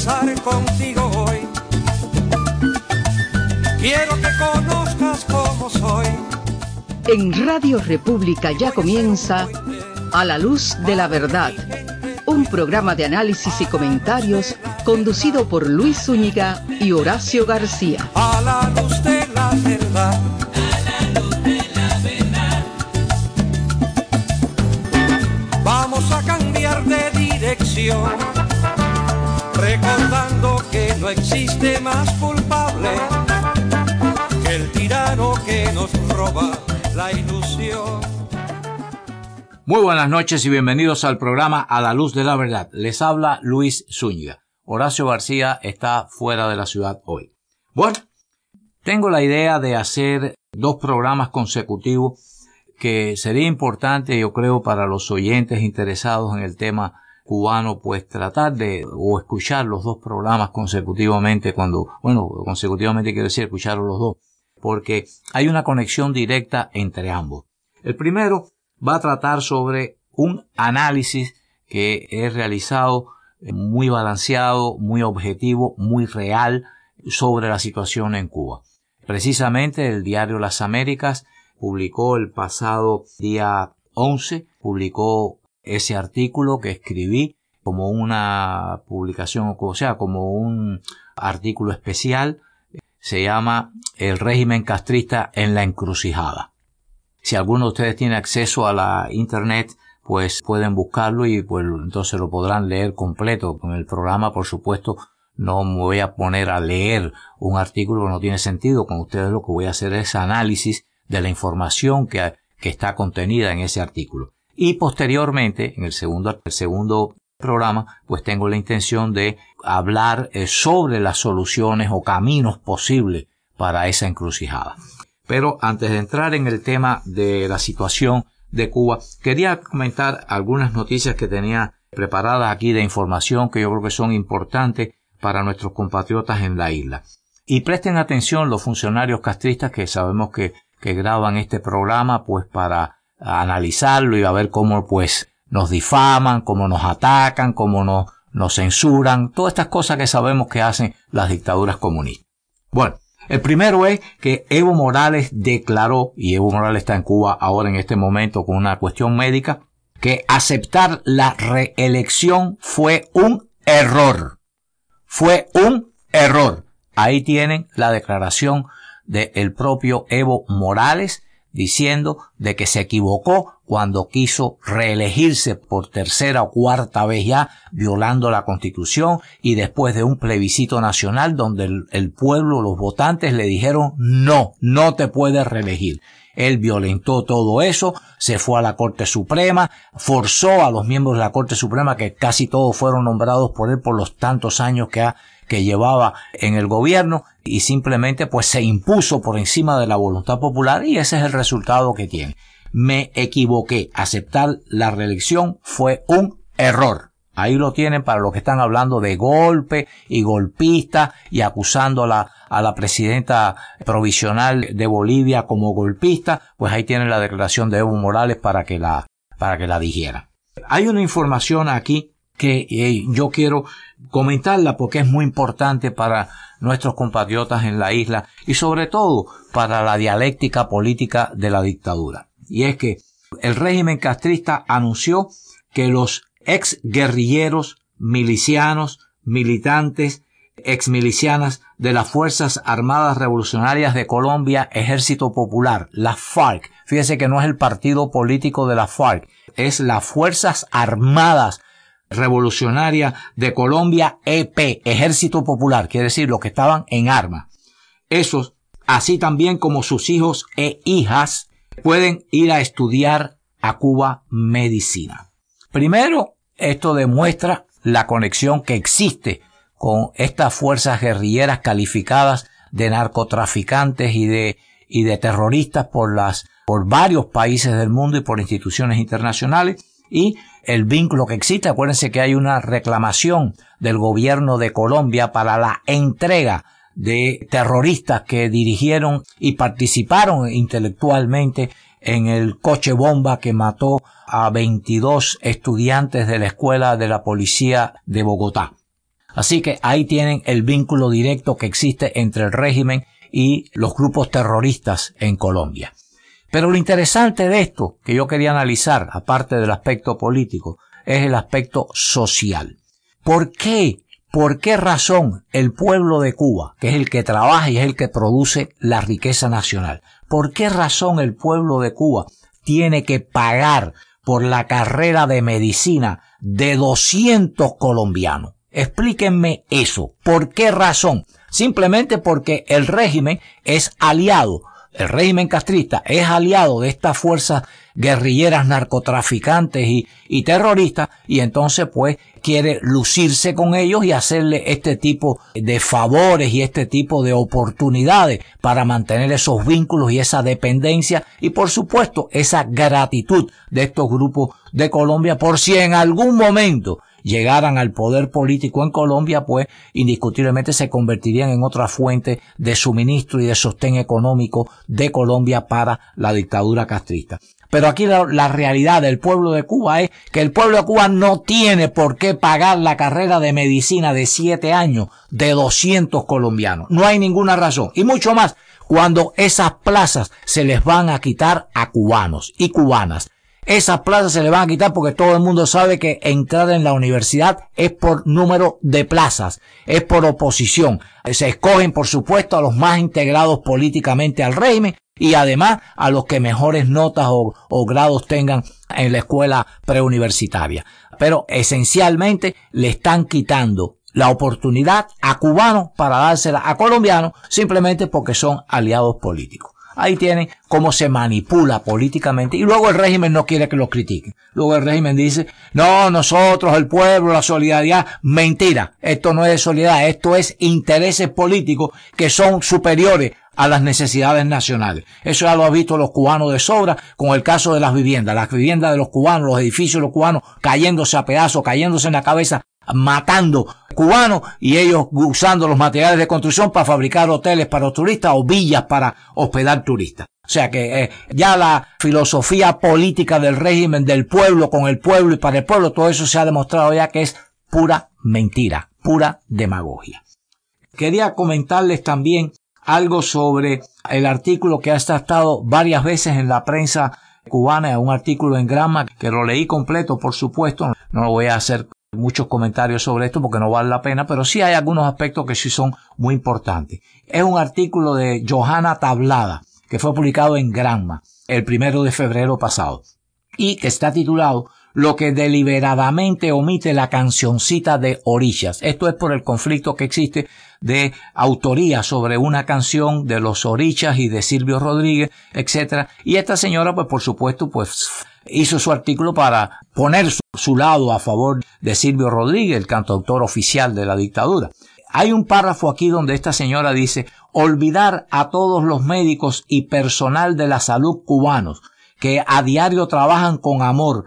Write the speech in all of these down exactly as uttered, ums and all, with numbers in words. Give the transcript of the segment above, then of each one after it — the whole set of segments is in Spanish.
conversar contigo hoy. Quiero que conozcas cómo soy. En Radio República ya comienza A la Luz de la Verdad, un programa de análisis y comentarios conducido por Luis Zúñiga y Horacio García. A la luz de la verdad. A la luz de la verdad. Vamos a cambiar de dirección, recordando que no existe más culpable que el tirano que nos roba la ilusión. Muy buenas noches y bienvenidos al programa A la Luz de la Verdad. Les habla Luis Zúñiga. Horacio García está fuera de la ciudad hoy. Bueno, tengo la idea de hacer dos programas consecutivos que sería importante, yo creo, para los oyentes interesados en el tema cubano, pues tratar de o escuchar los dos programas consecutivamente cuando, bueno, consecutivamente quiero decir escuchar los dos, porque hay una conexión directa entre ambos. El primero va a tratar sobre un análisis que he realizado muy balanceado, muy objetivo, muy real sobre la situación en Cuba. Precisamente el diario Las Américas publicó el pasado día once, publicó ese artículo que escribí como una publicación, o sea, como un artículo especial. Se llama El régimen castrista en la encrucijada. Si alguno de ustedes tiene acceso a la internet, pues pueden buscarlo y pues entonces lo podrán leer completo. Con el programa, por supuesto, no me voy a poner a leer un artículo que no tiene sentido. Con ustedes lo que voy a hacer es análisis de la información que, que está contenida en ese artículo. Y posteriormente, en el segundo, el segundo programa, pues tengo la intención de hablar eh, sobre las soluciones o caminos posibles para esa encrucijada. Pero antes de entrar en el tema de la situación de Cuba, quería comentar algunas noticias que tenía preparadas aquí de información que yo creo que son importantes para nuestros compatriotas en la isla. Y presten atención los funcionarios castristas que sabemos que, que graban este programa pues para analizarlo y a ver cómo pues nos difaman, cómo nos atacan, cómo nos, nos censuran, todas estas cosas que sabemos que hacen las dictaduras comunistas. Bueno, el primero es que Evo Morales declaró, y Evo Morales está en Cuba ahora en este momento con una cuestión médica, que aceptar la reelección fue un error. Fue un error. Ahí tienen la declaración del propio Evo Morales diciendo de que se equivocó cuando quiso reelegirse por tercera o cuarta vez ya, violando la Constitución, y después de un plebiscito nacional donde el, el pueblo, los votantes le dijeron no, no te puedes reelegir. Él violentó todo eso, se fue a la Corte Suprema, forzó a los miembros de la Corte Suprema, que casi todos fueron nombrados por él por los tantos años que, ha, que llevaba en el gobierno, y simplemente pues se impuso por encima de la voluntad popular, y ese es el resultado que tiene. Me equivoqué. Aceptar la reelección fue un error. Ahí lo tienen para los que están hablando de golpe y golpista y acusando a la, a la presidenta provisional de Bolivia como golpista. Pues ahí tienen la declaración de Evo Morales para que la, para que la dijera. Hay una información aquí que eh, yo quiero comentarla porque es muy importante para nuestros compatriotas en la isla y sobre todo para la dialéctica política de la dictadura. Y es que el régimen castrista anunció que los ex guerrilleros, milicianos, militantes, ex milicianas de las Fuerzas Armadas Revolucionarias de Colombia, Ejército Popular, las FARC, fíjese que no es el partido político de las FARC, es las Fuerzas Armadas Revolucionarias de Colombia, E P, Ejército Popular, quiere decir los que estaban en armas. Esos, así también como sus hijos e hijas, pueden ir a estudiar a Cuba medicina. Primero, esto demuestra la conexión que existe con estas fuerzas guerrilleras calificadas de narcotraficantes y de, y de terroristas por las, por varios países del mundo y por instituciones internacionales, y el vínculo que existe. Acuérdense que hay una reclamación del gobierno de Colombia para la entrega de terroristas que dirigieron y participaron intelectualmente en el coche bomba que mató a veintidós estudiantes de la escuela de la policía de Bogotá. Así que ahí tienen el vínculo directo que existe entre el régimen y los grupos terroristas en Colombia. Pero lo interesante de esto, que yo quería analizar, aparte del aspecto político, es el aspecto social. ¿Por qué? ¿Por qué razón el pueblo de Cuba, que es el que trabaja y es el que produce la riqueza nacional, por qué razón el pueblo de Cuba tiene que pagar por la carrera de medicina de doscientos colombianos? Explíquenme eso. ¿Por qué razón? Simplemente porque el régimen es aliado, el régimen castrista es aliado de estas fuerzas guerrilleras, narcotraficantes y, y terroristas, y entonces pues quiere lucirse con ellos y hacerle este tipo de favores y este tipo de oportunidades para mantener esos vínculos y esa dependencia y por supuesto esa gratitud de estos grupos de Colombia por si en algún momento llegaran al poder político en Colombia, pues indiscutiblemente se convertirían en otra fuente de suministro y de sostén económico de Colombia para la dictadura castrista. Pero aquí la, la realidad del pueblo de Cuba es que el pueblo de Cuba no tiene por qué pagar la carrera de medicina de siete años de doscientos colombianos. No hay ninguna razón. Y mucho más cuando esas plazas se les van a quitar a cubanos y cubanas. Esas plazas se le van a quitar porque todo el mundo sabe que entrar en la universidad es por número de plazas, es por oposición. Se escogen, por supuesto, a los más integrados políticamente al régimen y además a los que mejores notas o, o grados tengan en la escuela preuniversitaria. Pero esencialmente le están quitando la oportunidad a cubanos para dársela a colombianos simplemente porque son aliados políticos. Ahí tienen cómo se manipula políticamente y luego el régimen no quiere que lo critiquen. Luego el régimen dice, no, nosotros, el pueblo, la solidaridad. Mentira, esto no es solidaridad, esto es intereses políticos que son superiores a las necesidades nacionales. Eso ya lo han visto los cubanos de sobra con el caso de las viviendas. Las viviendas de los cubanos, los edificios de los cubanos cayéndose a pedazos, cayéndose en la cabeza, matando cubanos y ellos usando los materiales de construcción para fabricar hoteles para los turistas o villas para hospedar turistas. O sea que eh, ya la filosofía política del régimen del pueblo con el pueblo y para el pueblo, todo eso se ha demostrado ya que es pura mentira, pura demagogia. Quería comentarles también algo sobre el artículo que ha estado varias veces en la prensa cubana, un artículo en Granma que lo leí completo, por supuesto, no lo voy a hacer muchos comentarios sobre esto porque no vale la pena, pero sí hay algunos aspectos que sí son muy importantes. Es un artículo de Johanna Tablada que fue publicado en Granma el primero de febrero pasado y que está titulado Lo que deliberadamente omite la cancioncita de Orillas. Esto es por el conflicto que existe de autoría sobre una canción de los Orillas y de Silvio Rodríguez, etcétera. Y esta señora, pues por supuesto, pues hizo su artículo para poner su, su lado a favor de Silvio Rodríguez, el cantautor oficial de la dictadura. Hay un párrafo aquí donde esta señora dice, olvidar a todos los médicos y personal de la salud cubanos que a diario trabajan con amor,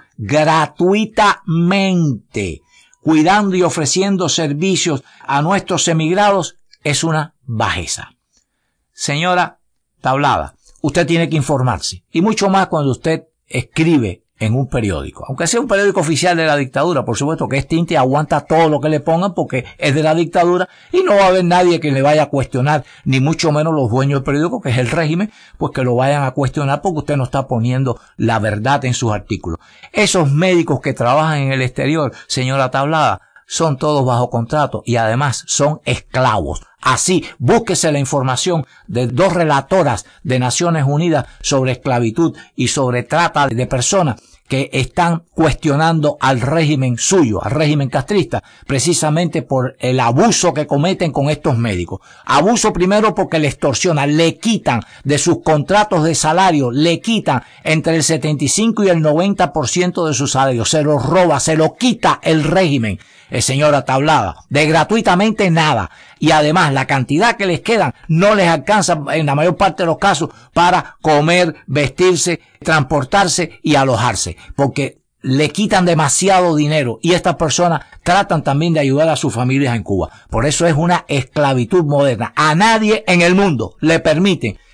gratuitamente, cuidando y ofreciendo servicios a nuestros emigrados, es una bajeza. Señora Tablada, usted tiene que informarse, y mucho más cuando usted escribe en un periódico, aunque sea un periódico oficial de la dictadura, por supuesto que es tinte, aguanta todo lo que le pongan porque es de la dictadura y no va a haber nadie que le vaya a cuestionar, ni mucho menos los dueños del periódico, que es el régimen, pues que lo vayan a cuestionar porque usted no está poniendo la verdad en sus artículos. Esos médicos que trabajan en el exterior, señora Tablada, son todos bajo contrato y además son esclavos. Así, búsquese la información de dos relatoras de Naciones Unidas sobre esclavitud y sobre trata de personas que están cuestionando al régimen suyo, al régimen castrista, precisamente por el abuso que cometen con estos médicos. Abuso primero porque le extorsionan, le quitan de sus contratos de salario, le quitan entre el setenta y cinco y el noventa por ciento de su salario, se lo roba, se lo quita el régimen, eh, señora Tablada, de gratuitamente nada. Y además la cantidad que les quedan no les alcanza en la mayor parte de los casos para comer, vestirse, transportarse y alojarse, porque le quitan demasiado dinero y estas personas tratan también de ayudar a sus familias en Cuba. Por eso es una esclavitud moderna. A nadie en el mundo le permiten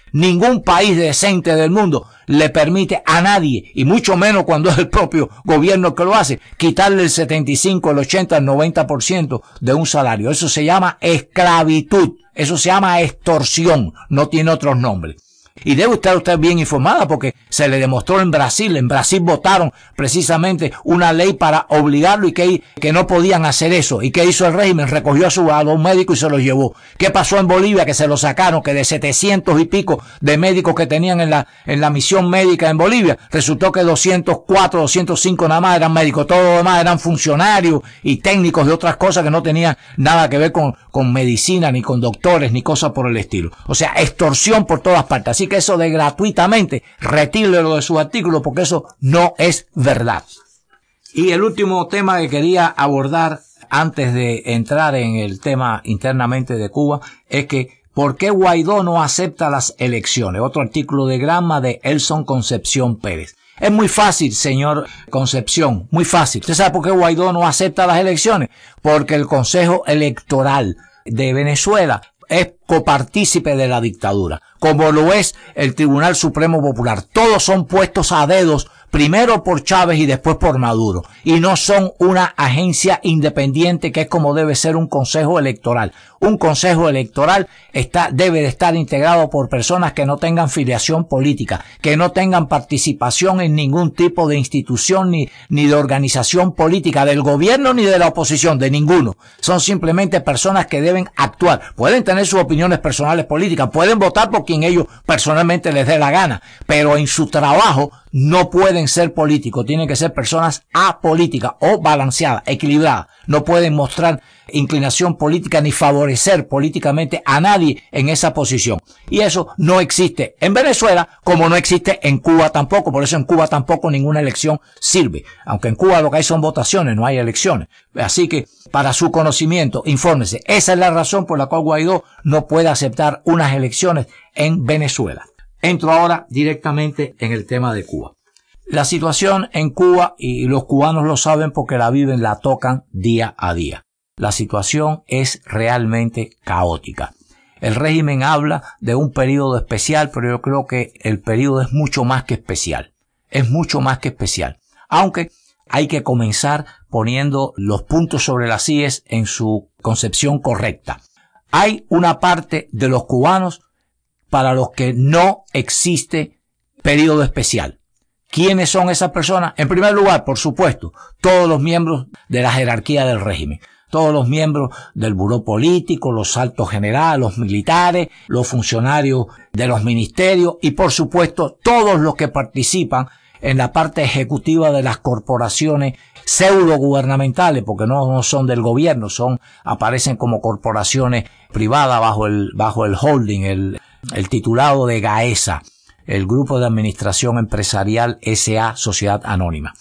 Ningún país decente del mundo le permite a nadie, y mucho menos cuando es el propio gobierno que lo hace, quitarle el setenta y cinco, el ochenta, el noventa por ciento de un salario. Eso se llama esclavitud, eso se llama extorsión, no tiene otros nombres. Y debe estar usted bien informada porque se le demostró en Brasil. En Brasil votaron precisamente una ley para obligarlo y que, que no podían hacer eso. ¿Y qué hizo el régimen? Recogió a, su, a los médicos y se los llevó. ¿Qué pasó en Bolivia? Que se los sacaron, que de setecientos y pico de médicos que tenían en la, en la misión médica en Bolivia, resultó que doscientos cuatro, doscientos cinco nada más eran médicos. Todos los demás eran funcionarios y técnicos de otras cosas que no tenían nada que ver con, con medicina, ni con doctores, ni cosas por el estilo. O sea, extorsión por todas partes. Así que eso de gratuitamente, retírelo de sus artículos porque eso no es verdad. Y el último tema que quería abordar antes de entrar en el tema internamente de Cuba es que ¿por qué Guaidó no acepta las elecciones? Otro artículo de Gramma de Elson Concepción Pérez. Es muy fácil, señor Concepción, muy fácil. ¿Usted sabe por qué Guaidó no acepta las elecciones? Porque el Consejo Electoral de Venezuela es copartícipe de la dictadura, como lo es el Tribunal Supremo Popular. Todos son puestos a dedos, primero por Chávez y después por Maduro, y no son una agencia independiente que es como debe ser un consejo electoral. Un consejo electoral está, debe de estar integrado por personas que no tengan filiación política, que no tengan participación en ningún tipo de institución ni, ni de organización política del gobierno ni de la oposición, de ninguno. Son simplemente personas que deben actuar. Pueden tener sus opiniones personales políticas, pueden votar por quien ellos personalmente les dé la gana, pero en su trabajo no pueden ser políticos, tienen que ser personas apolíticas o balanceadas, equilibradas. No pueden mostrar inclinación política ni favorecer políticamente a nadie en esa posición. Y eso no existe en Venezuela como no existe en Cuba tampoco. Por eso en Cuba tampoco ninguna elección sirve. Aunque en Cuba lo que hay son votaciones, no hay elecciones. Así que para su conocimiento, infórmese. Esa es la razón por la cual Guaidó no puede aceptar unas elecciones en Venezuela. Entro ahora directamente en el tema de Cuba. La situación en Cuba, y los cubanos lo saben porque la viven, la tocan día a día. La situación es realmente caótica. El régimen habla de un periodo especial, pero yo creo que el periodo es mucho más que especial. Es mucho más que especial. Aunque hay que comenzar poniendo los puntos sobre las íes en su concepción correcta. Hay una parte de los cubanos para los que no existe periodo especial. ¿Quiénes son esas personas? En primer lugar, por supuesto, todos los miembros de la jerarquía del régimen. Todos los miembros del buró político, los altos generales, los militares, los funcionarios de los ministerios y, por supuesto, todos los que participan en la parte ejecutiva de las corporaciones pseudo gubernamentales, porque no, no son del gobierno, son, aparecen como corporaciones privadas bajo el, bajo el holding, el, el titulado de GAESA, el Grupo de Administración Empresarial S A Sociedad Anónima.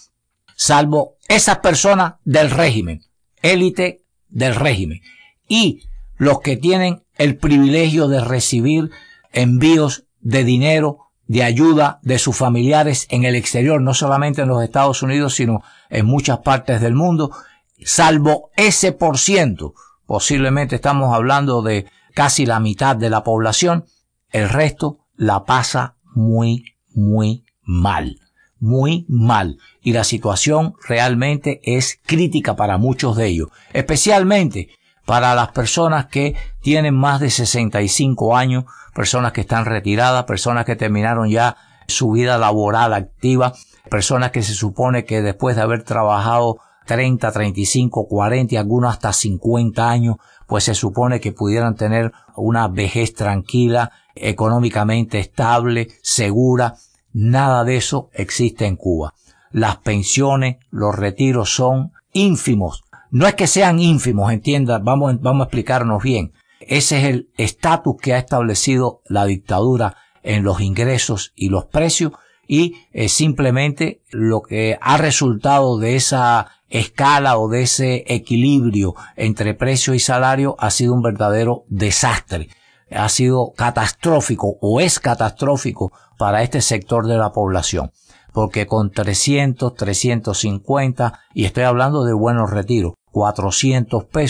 Salvo esas personas del régimen, élite del régimen, y los que tienen el privilegio de recibir envíos de dinero, de ayuda de sus familiares en el exterior, no solamente en los Estados Unidos, sino en muchas partes del mundo, salvo ese por ciento, posiblemente estamos hablando de casi la mitad de la población, el resto la pasa muy, muy mal. Muy mal. Y la situación realmente es crítica para muchos de ellos. Especialmente para las personas que tienen más de sesenta y cinco años, personas que están retiradas, personas que terminaron ya su vida laboral activa, personas que se supone que después de haber trabajado treinta, treinta y cinco, cuarenta y algunos hasta cincuenta años, pues se supone que pudieran tener una vejez tranquila, económicamente estable, segura. Nada de eso existe en Cuba. Las pensiones, los retiros son ínfimos. No es que sean ínfimos, entienda, vamos, vamos a explicarnos bien. Ese es el estatus que ha establecido la dictadura en los ingresos y los precios, y es simplemente lo que ha resultado de esa escala o de ese equilibrio entre precio y salario ha sido un verdadero desastre. Ha sido catastrófico o es catastrófico para este sector de la población, porque con trescientos, trescientos cincuenta, y estoy hablando de buenos retiros, cuatrocientos pesos,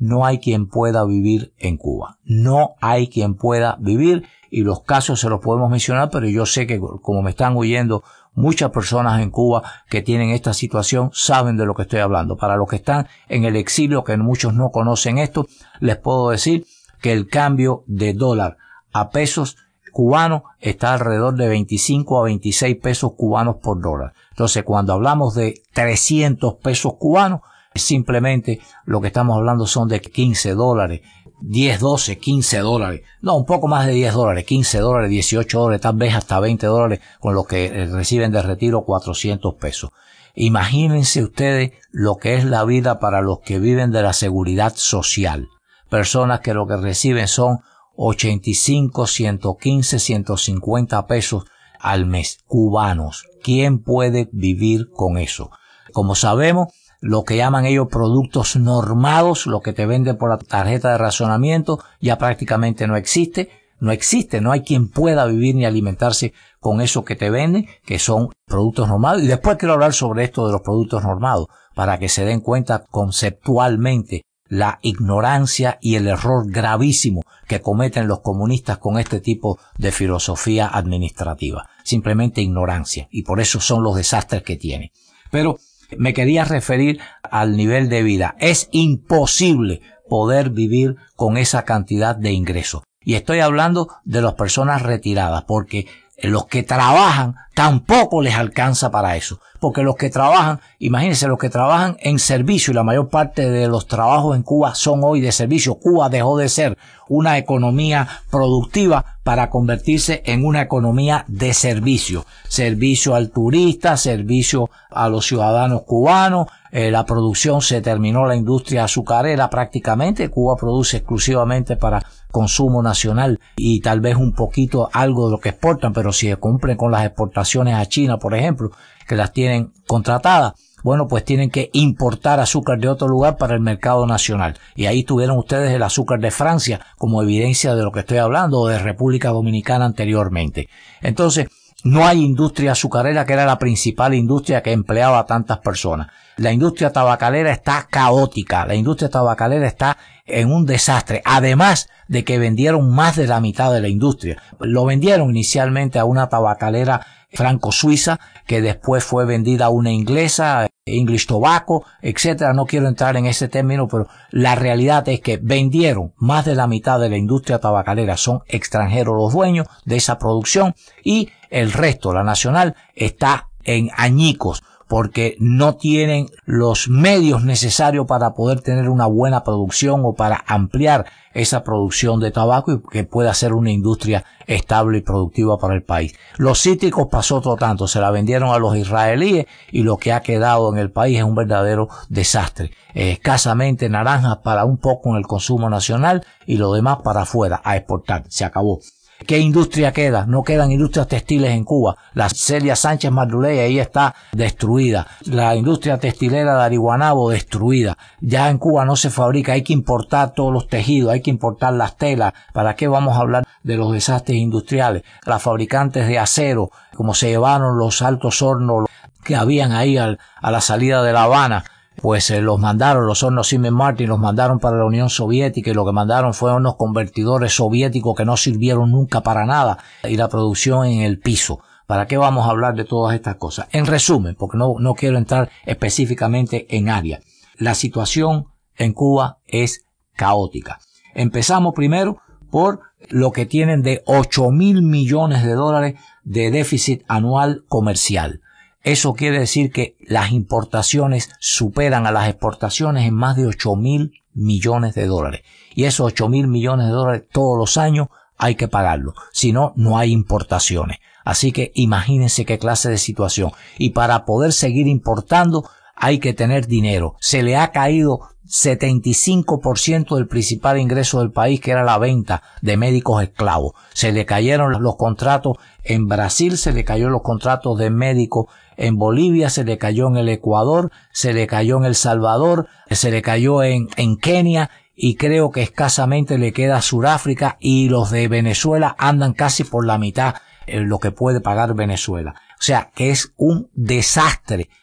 no hay quien pueda vivir en Cuba. No hay quien pueda vivir, y los casos se los podemos mencionar, pero yo sé que como me están oyendo muchas personas en Cuba que tienen esta situación, saben de lo que estoy hablando. Para los que están en el exilio, que muchos no conocen esto, les puedo decir que el cambio de dólar a pesos cubanos está alrededor de veinticinco a veintiséis pesos cubanos por dólar. Entonces, cuando hablamos de trescientos pesos cubanos, simplemente lo que estamos hablando son de quince dólares, diez, doce, quince dólares, no, un poco más de diez dólares, quince dólares, dieciocho dólares, tal vez hasta veinte dólares, con los que reciben de retiro cuatrocientos pesos. Imagínense ustedes lo que es la vida para los que viven de la seguridad social. Personas que lo que reciben son ochenta y cinco, ciento quince, ciento cincuenta pesos al mes, cubanos. ¿Quién puede vivir con eso? Como sabemos, lo que llaman ellos productos normados, lo que te venden por la tarjeta de racionamiento, ya prácticamente no existe. No existe, no hay quien pueda vivir ni alimentarse con eso que te venden, que son productos normados. Y después quiero hablar sobre esto de los productos normados, para que se den cuenta conceptualmente la ignorancia y el error gravísimo que cometen los comunistas con este tipo de filosofía administrativa. Simplemente ignorancia, y por eso son los desastres que tienen. Pero me quería referir al nivel de vida. Es imposible poder vivir con esa cantidad de ingresos. Y estoy hablando de las personas retiradas, porque los que trabajan tampoco les alcanza para eso. Porque los que trabajan, imagínense, los que trabajan en servicio, y la mayor parte de los trabajos en Cuba son hoy de servicio. Cuba dejó de ser una economía productiva para convertirse en una economía de servicio. Servicio al turista, servicio a los ciudadanos cubanos. Eh, la producción se terminó, la industria azucarera prácticamente. Cuba produce exclusivamente para consumo nacional y tal vez un poquito algo de lo que exportan, pero si cumplen con las exportaciones a China, por ejemplo, que las tienen contratadas, bueno, pues tienen que importar azúcar de otro lugar para el mercado nacional. Y ahí tuvieron ustedes el azúcar de Francia como evidencia de lo que estoy hablando, o de República Dominicana anteriormente. Entonces, no hay industria azucarera, que era la principal industria que empleaba a tantas personas. La industria tabacalera está caótica, la industria tabacalera está en un desastre, además de que vendieron más de la mitad de la industria. Lo vendieron inicialmente a una tabacalera franco-suiza, que después fue vendida a una inglesa, English Tobacco, etcétera. No quiero entrar en ese término, pero la realidad es que vendieron más de la mitad de la industria tabacalera. Son extranjeros los dueños de esa producción, y el resto, la nacional, está en añicos, porque no tienen los medios necesarios para poder tener una buena producción o para ampliar esa producción de tabaco y que pueda ser una industria estable y productiva para el país. Los cítricos pasó otro tanto, se la vendieron a los israelíes y lo que ha quedado en el país es un verdadero desastre. Eh, escasamente naranjas para un poco en el consumo nacional y lo demás para afuera, a exportar. Se acabó. ¿Qué industria queda? No quedan industrias textiles en Cuba. La Celia Sánchez Marduley ahí está destruida. La industria textilera de Ariguanabo destruida. Ya en Cuba no se fabrica, hay que importar todos los tejidos, hay que importar las telas. ¿Para qué vamos a hablar de los desastres industriales? Las fabricantes de acero, como se llevaron los altos hornos que habían ahí al, a la salida de La Habana, pues eh, los mandaron, los hornos Siemens Martin los mandaron para la Unión Soviética, y lo que mandaron fueron unos convertidores soviéticos que no sirvieron nunca para nada, y la producción en el piso. ¿Para qué vamos a hablar de todas estas cosas? En resumen, porque no, no quiero entrar específicamente en área. La situación en Cuba es caótica. Empezamos primero por lo que tienen de ocho mil millones de dólares de déficit anual comercial. Eso quiere decir que las importaciones superan a las exportaciones en más de ocho mil millones de dólares. Y esos ocho mil millones de dólares todos los años hay que pagarlo. Si no, no hay importaciones. Así que imagínense qué clase de situación. Y para poder seguir importando hay que tener dinero. Se le ha caído setenta y cinco por ciento del principal ingreso del país, que era la venta de médicos esclavos. Se le cayeron los contratos en Brasil, se le cayó los contratos de médicos en Bolivia, se le cayó en el Ecuador, se le cayó en El Salvador, se le cayó en, en Kenia, y creo que escasamente le queda a Sudáfrica, y los de Venezuela andan casi por la mitad en lo que puede pagar Venezuela. O sea que es un desastre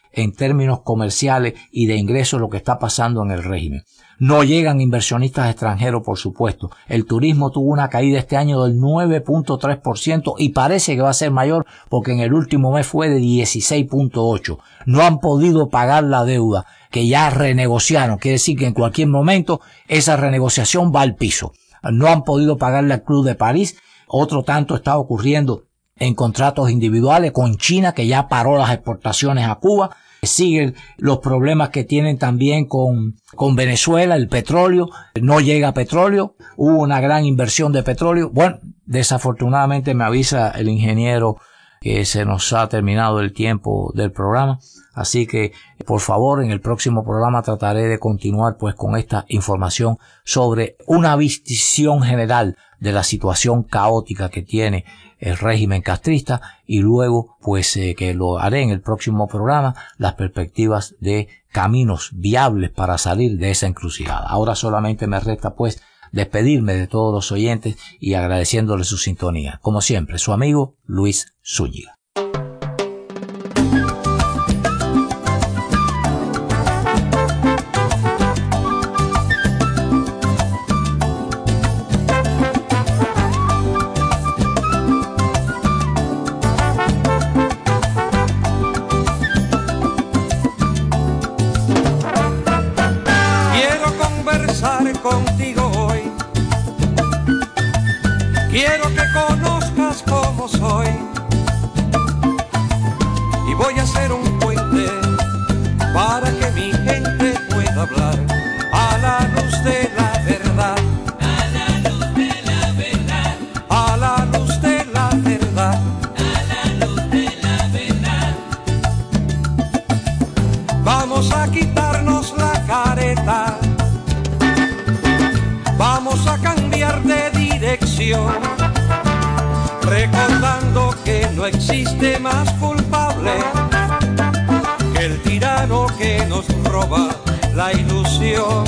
en términos comerciales y de ingresos lo que está pasando en el régimen. No llegan inversionistas extranjeros, por supuesto. El turismo tuvo una caída este año del nueve punto tres por ciento y parece que va a ser mayor porque en el último mes fue de dieciséis punto ocho por ciento. No han podido pagar la deuda que ya renegociaron. Quiere decir que en cualquier momento esa renegociación va al piso. No han podido pagarle al Club de París. Otro tanto está ocurriendo en contratos individuales con China, que ya paró las exportaciones a Cuba. Siguen los problemas que tienen también con, con Venezuela, el petróleo. No llega petróleo. Hubo una gran inversión de petróleo. Bueno, desafortunadamente me avisa el ingeniero que se nos ha terminado el tiempo del programa. Así que, por favor, en el próximo programa trataré de continuar pues con esta información sobre una visión general de la situación caótica que tiene el régimen castrista y luego, pues, eh, que lo haré en el próximo programa, las perspectivas de caminos viables para salir de esa encrucijada. Ahora solamente me resta, pues, despedirme de todos los oyentes y agradeciéndoles su sintonía. Como siempre, su amigo Luis Zúñiga. Contigo hoy quiero que conozcas cómo soy y voy a hacer un puente para que mi gente pueda hablar a la luz de la verdad, a la luz de la verdad, a la luz de la verdad, a la luz de la verdad. Vamos a quitarnos la careta, vamos a cambiar de dirección, recordando que no existe más culpable que el tirano que nos roba la ilusión.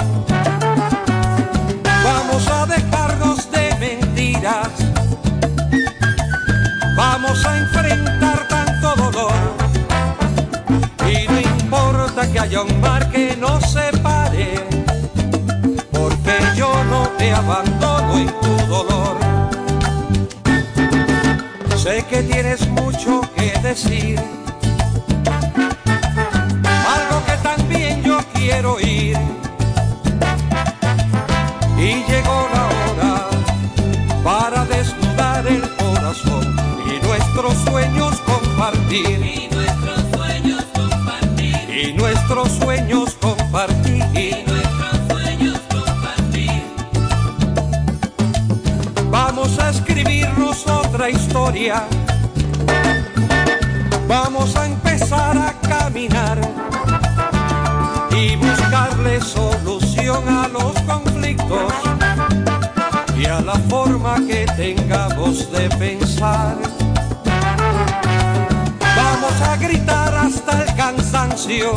Vamos a dejarnos de mentiras, vamos a enfrentar tanto dolor y no importa que haya un mar que nos separe, porque yo no te abandono en tu dolor. Sé que tienes mucho que decir, algo que también yo quiero oír, y llegó la hora para desnudar el corazón y nuestros sueños compartir, Y nuestros sueños compartir, y nuestros sueños compartir. y nuestros sueños compartir. Vamos a escribirnos otra historia, vamos a empezar a caminar y buscarle solución a los conflictos y a la forma que tengamos de pensar. Vamos a gritar hasta el cansancio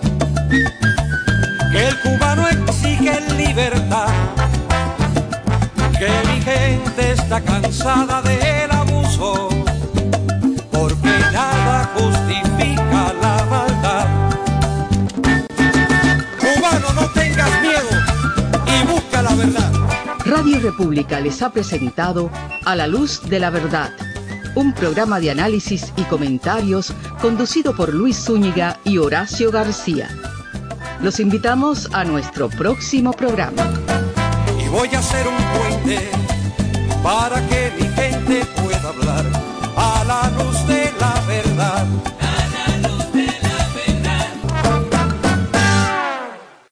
que el cubano exige libertad, que mi gente está cansada del abuso, porque nada justifica la maldad. Cubano, no tengas miedo y busca la verdad. Radio República les ha presentado A la Luz de la Verdad, un programa de análisis y comentarios conducido por Luis Zúñiga y Horacio García. Los invitamos a nuestro próximo programa. Y voy a hacer un puente para que mi gente pueda hablar a la luz de